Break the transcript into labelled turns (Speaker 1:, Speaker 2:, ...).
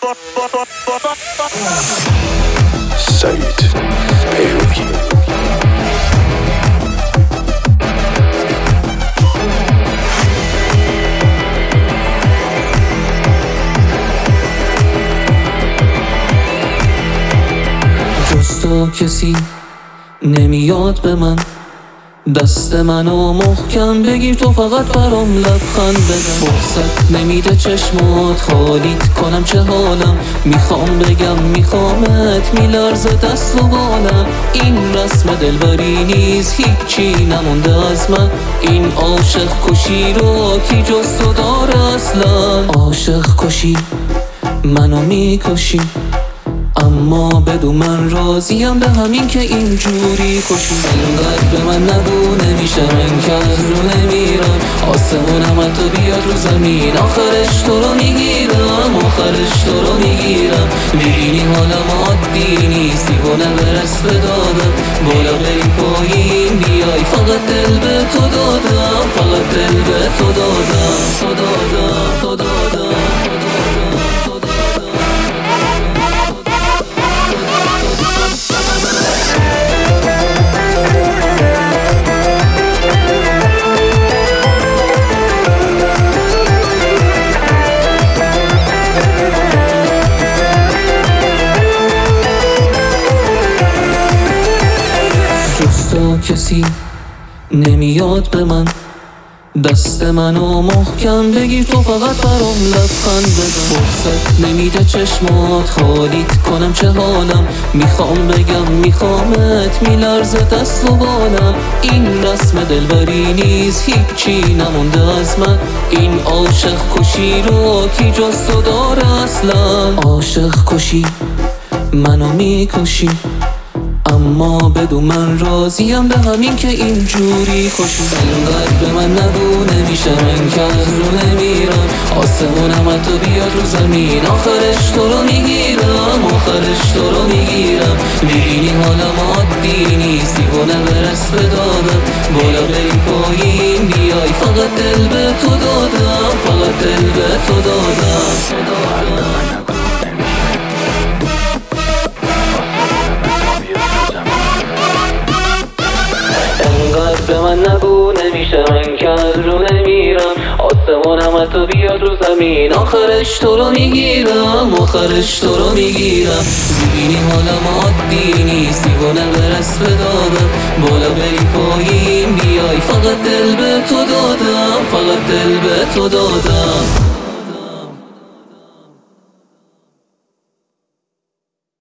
Speaker 1: سعید پیروی.
Speaker 2: جز تو کسی نمیاد به من، دست منو محکم بگیر تو فقط برام لبخند بزن. فرصت نمیده چشمات خالیت کنم چه حالم، میخوام بگم میخوامت میلرزه دست و بالم. این رسم دلبری نیست هیچی نمونده از من، این عاشق کشی رو کی جز تو داره اصلا. عاشق کشی منو میکشی، اما بدون من راضیم به همین که اینجوری کشی. اینقدر به من نگو نمیشه من که از رو نمیرم، آسمونم تو بیاد رو زمین آخرش تو رو میگیرم، آخرش تو رو میگیرم. میبینی حالم عادی نیست دیوانه برس به دادم، بالا بریم پایین بیای فقط دل به تو دادم، فقط دل به تو دادم، تو دادم، تو دادم. کسی نمیاد به من، دست منو محکم بگیر تو فقط برام لبخند بزن. فرصت نمیده چشمات خالیت کنم چه حالم، میخوام بگم میخوامت میلرزه دست و بالم. این رسم دلبری نیست هیچی نمونده از من، این عاشق کشی رو کی جز تو داره اصلا. عاشق کشی منو میکشی، اما بدون من راضیم به همین که اینجوری کشی. اینقدر به من نگو نمیشه من که از رو نمیرم، آسمونم تو بیاد رو زمین آخرش تو رو میگیرم، آخرش تو رو میگیرم. میبینی حالم عادی نیست دیوانه برس به دادم، بالا بریم پایین بیای فقط دل به تو دادم، فقط دل به تو دادم. به من نگو نمیشه من که از رو نمیرم، آسمونم تو بیاد رو زمین آخرش تو رو میگیرم، آخرش تو رو میگیرم. میبینی حالم عادی نیست دیوانه برس به دادم، بالا بریم پایین بیای فقط دل به تو دادم، فقط دل به تو دادم.